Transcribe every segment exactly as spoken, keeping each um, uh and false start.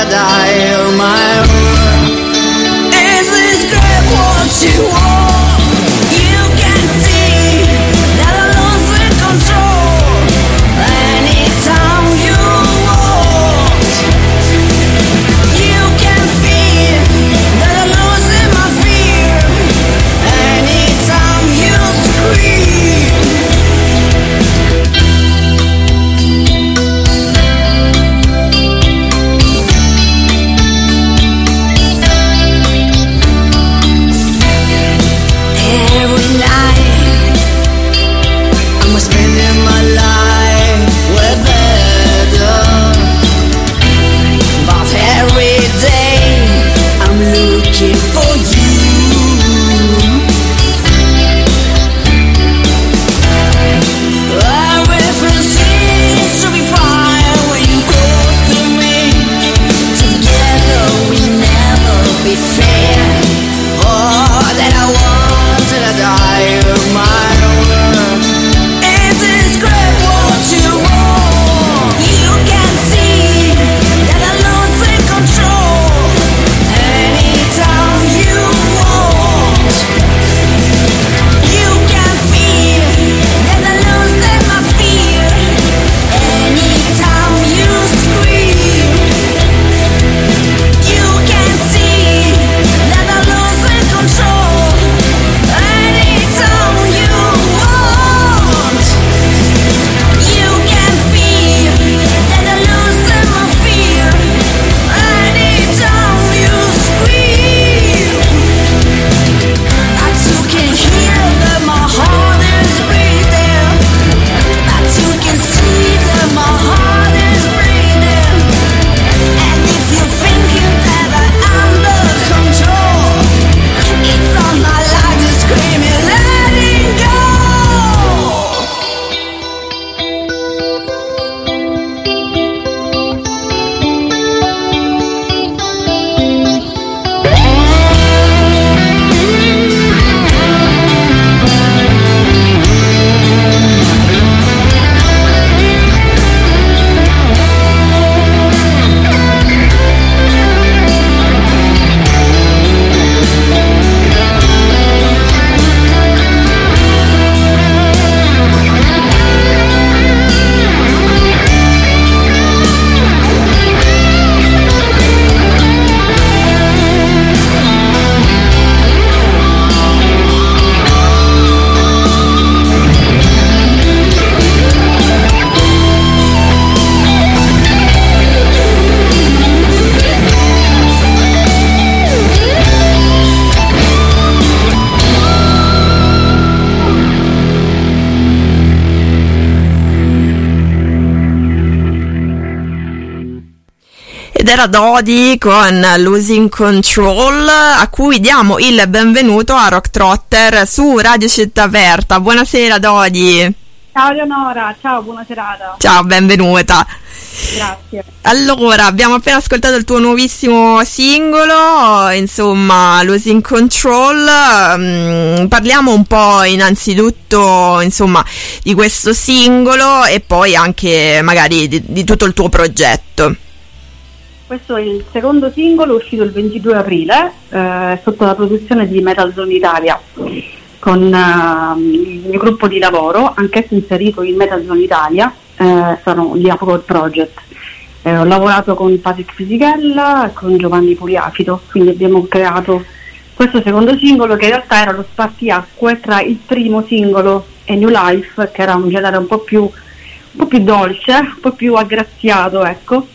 I die on my own. Is this great what you want? You can see that I lose control anytime you want. You can feel that I'm losing my fear anytime you scream. Every night I'm spending my life with better, but every day I'm looking for you. Everything seems to be fine when you close to me. Together we'll never be fair. All that I want till I die of my own. Is this great what you want? You can see that I lose control anytime you want. You can feel that I lose my fear anytime you scream. You can see that I lose control anytime you want. You can feel that I lose my fear anytime you scream. But you can hear that my heart is beating. But you can see that my heart is breathing. And if you're thinking that I'm under control, it's on my life to scream and letting go. Ed era Dodi con Losing Control, a cui diamo il benvenuto a Rock Trotter su Radio Città Aperta. Buonasera Dodi. Ciao Leonora, ciao, buona serata. Ciao, benvenuta. Grazie. Allora, abbiamo appena ascoltato il tuo nuovissimo singolo, insomma, Losing Control. Mm, parliamo un po' innanzitutto, insomma, di questo singolo e poi anche magari di, di tutto il tuo progetto. Questo è il secondo singolo, uscito il ventidue aprile, eh, sotto la produzione di Metal Zone Italia, con uh, il mio gruppo di lavoro, anch'esso inserito in Metal Zone Italia, eh, sono gli Upload Project. Eh, ho lavorato con Patrick Fisichella e con Giovanni Pugliafito, quindi abbiamo creato questo secondo singolo che in realtà era lo spartiacque tra il primo singolo e New Life, che era un genere un po' più, un po' più dolce, un po' più aggraziato, ecco.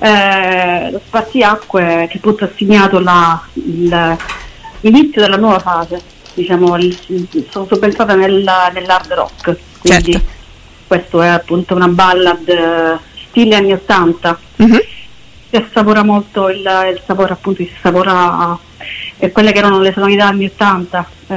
Eh, lo spartiacque che appunto ha segnato la, il, l'inizio della nuova fase, diciamo, il, sono pensata nel, nell'hard rock, quindi certo. Questo è appunto una ballad stile anni ottanta, mm-hmm. che assapora molto il, il sapore, appunto si sapora eh, quelle che erano le sonorità anni ottanta, eh,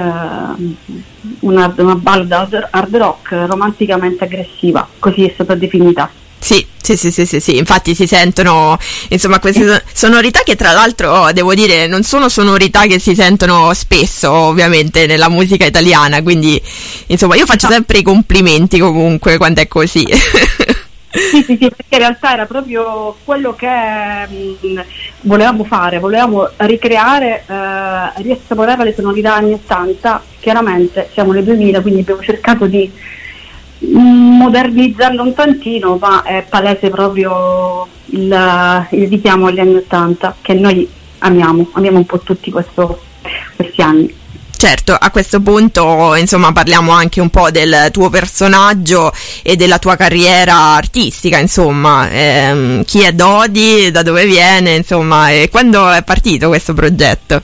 una, una ballad hard rock romanticamente aggressiva, così è stata definita. Sì, sì, sì, sì, sì, sì, infatti si sentono, insomma, queste sonorità che tra l'altro, devo dire, non sono sonorità che si sentono spesso, ovviamente, nella musica italiana, quindi, insomma, io faccio sempre i complimenti comunque quando è così. Sì, sì, sì, perché in realtà era proprio quello che mh, volevamo fare, volevamo ricreare, eh, riassaporare le sonorità anni ottanta. Chiaramente siamo nel duemila, quindi abbiamo cercato di mh, modernizzarlo un tantino, ma è palese proprio il, il richiamo agli anni ottanta, che noi amiamo, amiamo un po' tutti questo, questi anni. Certo, a questo punto insomma parliamo anche un po' del tuo personaggio e della tua carriera artistica, insomma, ehm, chi è Dodi, da dove viene, insomma, e quando è partito questo progetto?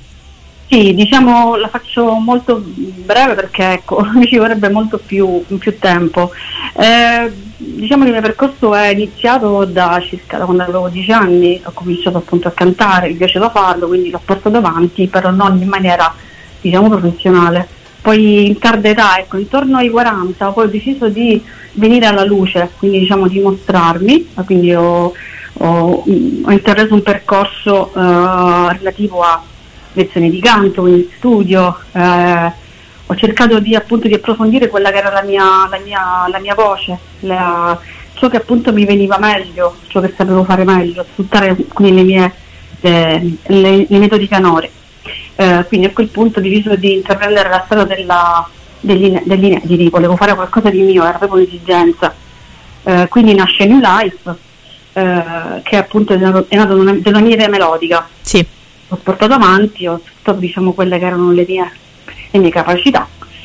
Sì, diciamo la faccio molto breve perché ecco, mi ci vorrebbe molto più, più tempo. Eh, diciamo che il mio percorso è iniziato da circa da quando avevo dieci anni, ho cominciato appunto a cantare, mi piaceva farlo, quindi l'ho portato avanti, però non in maniera diciamo professionale. Poi in tarda età, ecco, intorno ai quaranta, poi ho deciso di venire alla luce, quindi diciamo di mostrarmi, quindi ho, ho, ho intrapreso un percorso eh, relativo a lezioni di canto, quindi studio, eh, ho cercato di appunto di approfondire quella che era la mia, la mia, la mia voce, la, ciò che appunto mi veniva meglio, ciò che sapevo fare meglio, sfruttare quindi le mie eh, le, le metodi canore. Eh, quindi a quel punto ho deciso di intraprendere la strada della, degli, degli inediti, volevo fare qualcosa di mio, era proprio un'esigenza. Eh, quindi nasce New Life, eh, che appunto è nato, è nato una, della mia idea melodica. Sì. Ho portato avanti, ho sfruttato diciamo quelle che erano le mie, le mie capacità.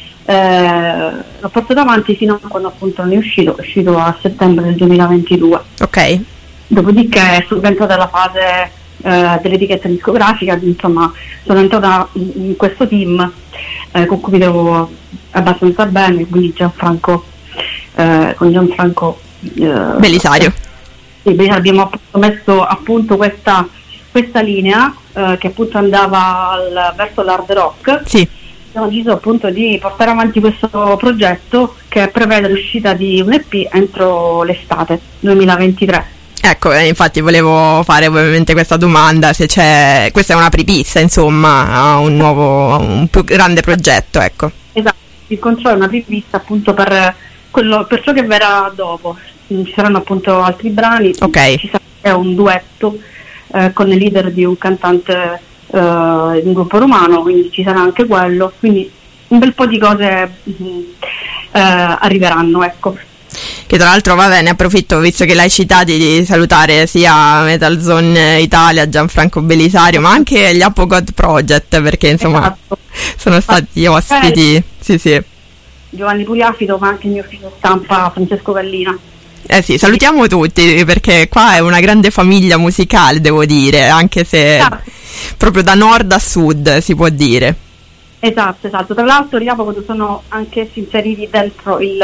Eh, l'ho portato avanti fino a quando appunto non è uscito, è uscito a settembre del duemilaventidue. Ok. Dopodiché sono entrata nella fase Uh, dell'etichetta discografica, insomma sono entrata in, in questo team uh, con cui mi trovo abbastanza bene, quindi Gianfranco uh, con Gianfranco uh, Belisario. Sì, abbiamo messo a punto questa, questa linea uh, che appunto andava al, verso l'hard rock. Sì. Abbiamo deciso appunto di portare avanti questo progetto che prevede l'uscita di un E P entro l'estate duemilaventitré. Ecco, eh, infatti volevo fare ovviamente questa domanda, se c'è, questa è una prepista insomma a un nuovo, un più grande progetto, ecco. Esatto, il controllo è una prepista appunto per, quello, per ciò che verrà dopo, ci saranno appunto altri brani, okay. Ci sarà un duetto eh, con il leader di un cantante eh, di un gruppo romano, quindi ci sarà anche quello, quindi un bel po' di cose mh, eh, arriveranno, ecco. Che tra l'altro va bene, approfitto visto che l'hai citati di salutare sia Metal Zone Italia, Gianfranco Belisario, ma anche gli Apo God Project, perché insomma esatto. sono stati ospiti, sì sì. Giovanni Pugliafido, ma anche il mio ufficio stampa Francesco Gallina. Eh sì, salutiamo tutti perché qua è una grande famiglia musicale, devo dire, anche se esatto. proprio da nord a sud si può dire. Esatto, esatto. Tra l'altro gli Apo God sono anche inseriti dentro il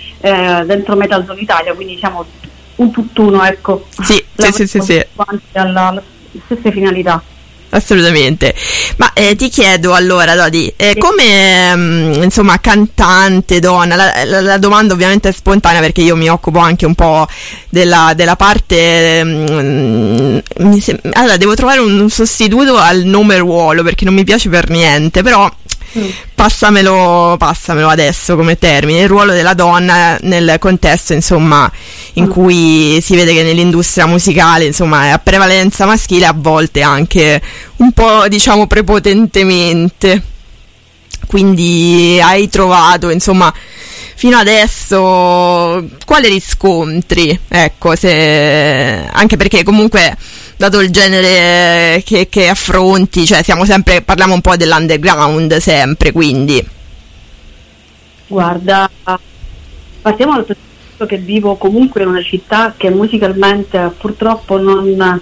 Eh, dentro Metal Zone Italia, quindi diciamo un tutt'uno, ecco. Sì, sì, sì, sì, sì. Alla, alle stesse finalità. Assolutamente. Ma eh, ti chiedo allora, Dodi, eh, sì. come mh, insomma cantante donna, la, la, la domanda ovviamente è spontanea perché io mi occupo anche un po' della, della parte mh, mi sem- allora devo trovare un, un sostituto al nome ruolo perché non mi piace per niente, però Mm. passamelo passamelo adesso come termine, il ruolo della donna nel contesto insomma in mm. cui si vede che nell'industria musicale insomma è a prevalenza maschile, a volte anche un po' diciamo prepotentemente, quindi hai trovato insomma fino adesso quali riscontri, ecco, se anche perché comunque dato il genere che, che affronti, cioè siamo sempre, parliamo un po' dell'underground sempre, quindi. Guarda, partiamo dal presupposto che vivo comunque in una città che musicalmente purtroppo non,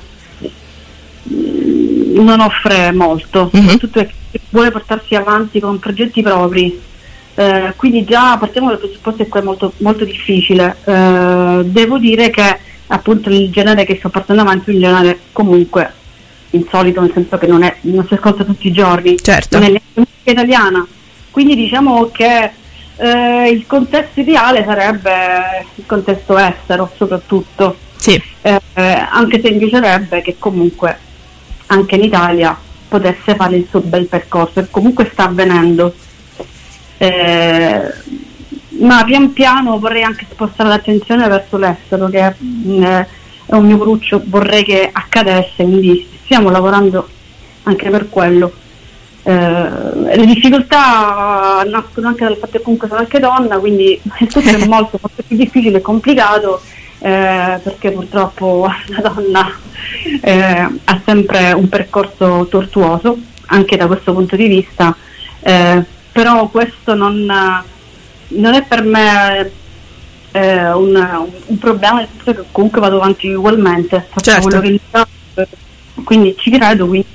non offre molto, mm-hmm. soprattutto che vuole portarsi avanti con progetti propri, eh, quindi già partiamo dal presupposto che qua è molto, molto difficile. Eh, devo dire che appunto il genere che sto portando avanti è un genere comunque insolito, nel senso che non, è, non si ascolta tutti i giorni, certo. non è neanche musica italiana, quindi diciamo che eh, il contesto ideale sarebbe il contesto estero soprattutto, sì. eh, anche se mi piacerebbe che comunque anche in Italia potesse fare il suo bel percorso, e comunque sta avvenendo. Eh, ma pian piano vorrei anche spostare l'attenzione verso l'estero, che mh, è un mio cruccio, vorrei che accadesse, quindi stiamo lavorando anche per quello. Eh, le difficoltà nascono anche dal fatto che comunque sono anche donna, quindi tutto è molto, molto più difficile e complicato, eh, perché purtroppo la donna eh, ha sempre un percorso tortuoso anche da questo punto di vista, eh, però questo non, non è per me eh, un, un problema, nel senso che comunque vado avanti ugualmente, faccio certo. quello che mi fa, quindi ci credo, quindi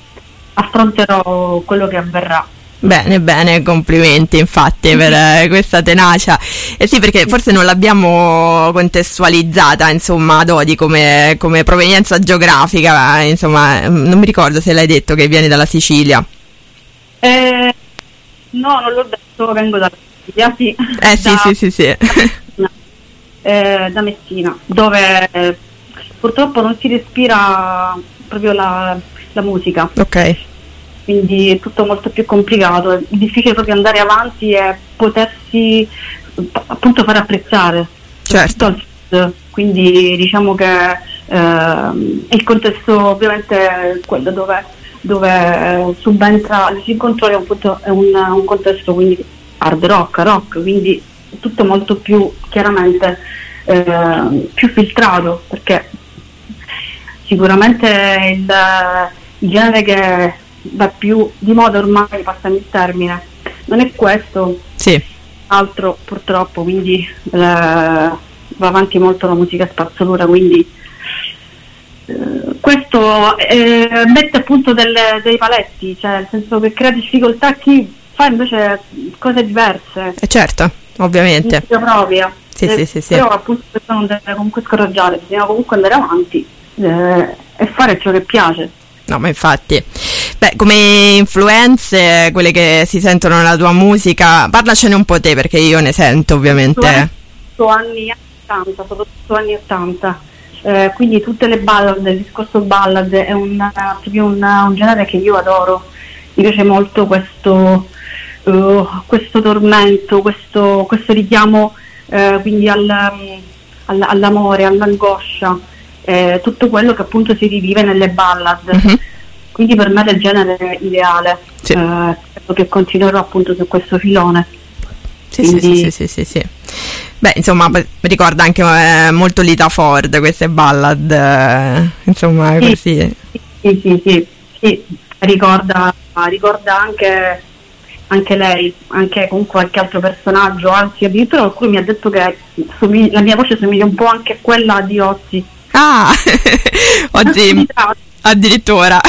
affronterò quello che avverrà. Bene, bene, complimenti infatti per eh, questa tenacia. Eh sì, perché forse non l'abbiamo contestualizzata, insomma, Dodi come, come provenienza geografica, insomma, non mi ricordo se l'hai detto che vieni dalla Sicilia. Eh, no, non l'ho detto, vengo dalla Sicilia, sì. Eh sì, da, sì, sì, sì. Da, eh, da Messina, dove eh, purtroppo non si respira proprio la, la musica. Ok. Quindi è tutto molto più complicato, è difficile proprio andare avanti e potersi appunto far apprezzare. Certo. Al sud. Quindi diciamo che eh, il contesto ovviamente è quello dove, dove subentra il Control, è un, è un, un contesto quindi hard rock, rock, quindi tutto molto più chiaramente eh, più filtrato, perché sicuramente il, il genere che va più di moda ormai, passami il termine, non è questo, sì, altro purtroppo, quindi eh, va avanti molto la musica spazzatura, quindi eh, questo eh, mette appunto delle, dei paletti, cioè nel senso che crea difficoltà a chi fa invece cose diverse. Eh certo, ovviamente. Propria. Sì, eh, sì, sì, sì. Però appunto questo non deve comunque scoraggiare, bisogna comunque andare avanti eh, e fare ciò che piace. No, ma infatti, beh, come influenze, quelle che si sentono nella tua musica, parlacene un po' te, perché io ne sento ovviamente. Sono anni ottanta, soprattutto anni ottanta, eh, quindi tutte le ballad, il discorso ballad è un, proprio un, un genere che io adoro, mi piace molto questo, uh, questo tormento, questo, questo richiamo eh, quindi al, al, all'amore, all'angoscia. Eh, tutto quello che appunto si rivive nelle ballad, uh-huh. Quindi per me è il genere ideale, sì. eh, credo che continuerò appunto su questo filone. Sì, quindi... sì, sì, sì, sì, sì. Beh, insomma, mi ricorda anche eh, molto Lita Ford, queste ballad, eh, insomma, sì, così. Sì, sì, sì, sì. Ricorda, ricorda anche, anche lei, anche con qualche altro personaggio, anzi addirittura qualcuno mi ha detto che somiglia, la mia voce somiglia un po' anche a quella di Ozzy. Ah, oggi addirittura.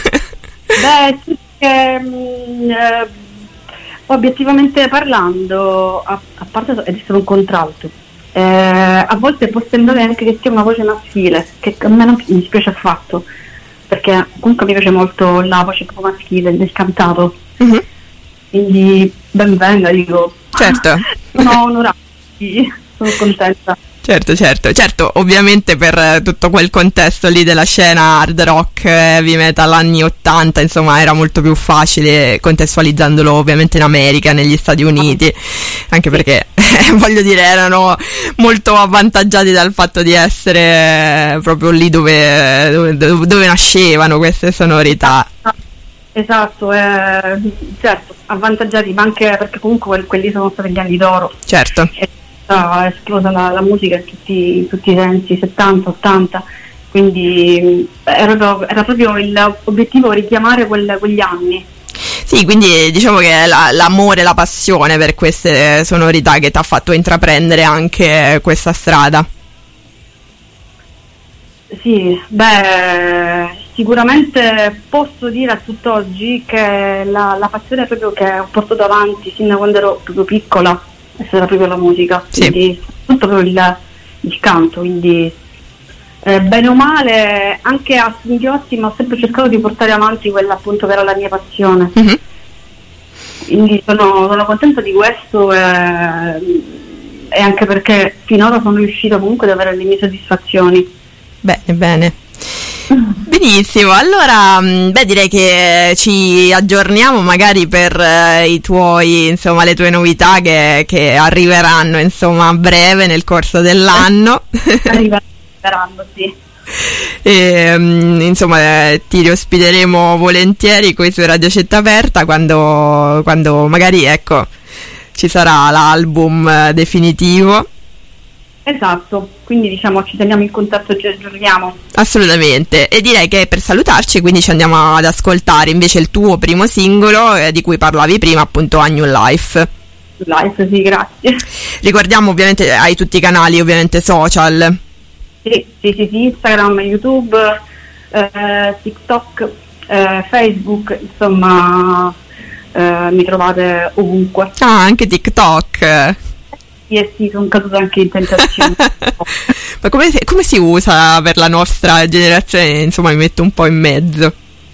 Beh, sì, che, mh, eh, obiettivamente parlando, a, a parte essere un contralto, eh, a volte può sembrare anche che sia una voce maschile, che a me non mi dispiace affatto, perché comunque mi piace molto la voce proprio maschile del cantato. Mm-hmm. Quindi ben venga, dico. Certo. Sono onorata, sì, sono contenta. Certo, certo, certo, ovviamente per tutto quel contesto lì della scena hard rock, heavy metal anni ottanta, insomma era molto più facile contestualizzandolo ovviamente in America, negli Stati Uniti, anche perché voglio dire erano molto avvantaggiati dal fatto di essere proprio lì dove, dove, dove nascevano queste sonorità. Esatto, eh, certo, avvantaggiati, ma anche perché comunque quelli sono stati gli anni d'oro. Certo. E, è esplosa la, la musica in tutti, in tutti i sensi, settanta, ottanta, quindi era proprio, era proprio l'obiettivo richiamare quel, quegli anni. Sì, quindi diciamo che è la, l'amore, la passione per queste sonorità che ti ha fatto intraprendere anche questa strada. Sì, beh, sicuramente posso dire a tutt'oggi che la, la passione proprio che ho portato avanti sin da quando ero proprio piccola era proprio la musica, sì. Quindi tutto proprio il, il canto, quindi eh, bene o male anche a singhiozzi, ma ho sempre cercato di portare avanti quella appunto che era la mia passione. Mm-hmm. Quindi sono, sono contenta di questo e, e anche perché finora sono riuscita comunque ad avere le mie soddisfazioni. Bene, bene. Benissimo, allora beh, direi che ci aggiorniamo magari per eh, i tuoi, insomma, le tue novità che, che arriveranno, insomma, a breve nel corso dell'anno. Arriveranno, sì. E, insomma, eh, ti ospiteremo volentieri qui su Radio Città Aperta quando, quando magari, ecco, ci sarà l'album eh, definitivo. Esatto, quindi diciamo ci teniamo in contatto, ci aggiorniamo. Assolutamente, e direi che per salutarci quindi ci andiamo ad ascoltare invece il tuo primo singolo eh, di cui parlavi prima, appunto A New Life. Life, sì, grazie. Ricordiamo ovviamente, hai tutti i canali ovviamente social. Sì, sì, sì, sì, Instagram, YouTube, eh, TikTok, eh, Facebook, insomma eh, mi trovate ovunque. Ah, anche TikTok. Sì, eh sì, sono caduta anche in tentazione. Ma come, come si usa per la nostra generazione? Insomma, mi metto un po' in mezzo.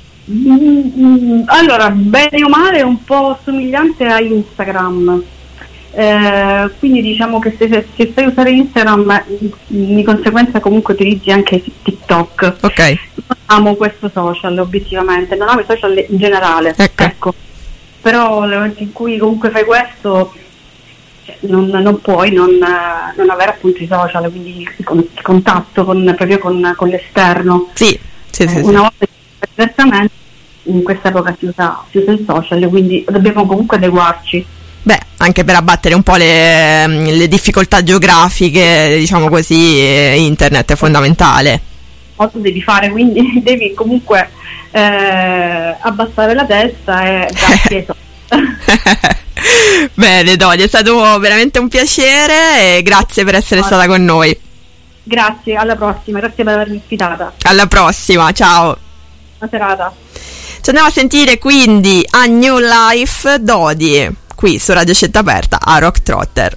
Mm, allora, bene o male è un po' somigliante a Instagram. Eh, quindi diciamo che se, se sai usare Instagram, di conseguenza comunque utilizzi anche TikTok. Ok. Non amo questo social, obiettivamente, non amo i social in generale. Ecco. Ecco. Però nel momento in cui comunque fai questo, non, non puoi non, non avere appunto i social, quindi il contatto con, proprio con, con l'esterno. Sì, sì, sì, eh, sì. Una volta diversamente, in questa epoca si usa, si usa il social, quindi dobbiamo comunque adeguarci. Beh, anche per abbattere un po' le, le difficoltà geografiche, diciamo così, internet è fondamentale. Tu devi fare, quindi devi comunque eh, abbassare la testa e darti ai social. Bene, Dodi, è stato veramente un piacere e grazie per essere stata con noi. Grazie, alla prossima, grazie per avermi ospitata. Alla prossima, ciao. Buona serata. Ci andiamo a sentire quindi A New Life, Dodi, qui su Radio Città Aperta a Rock Trotter.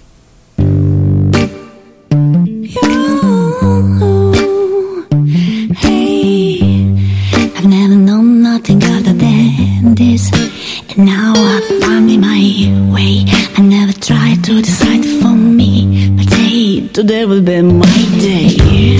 I've never known nothing other than this, and now I found me my way. I never tried to decide for me, but hey, today will be my day.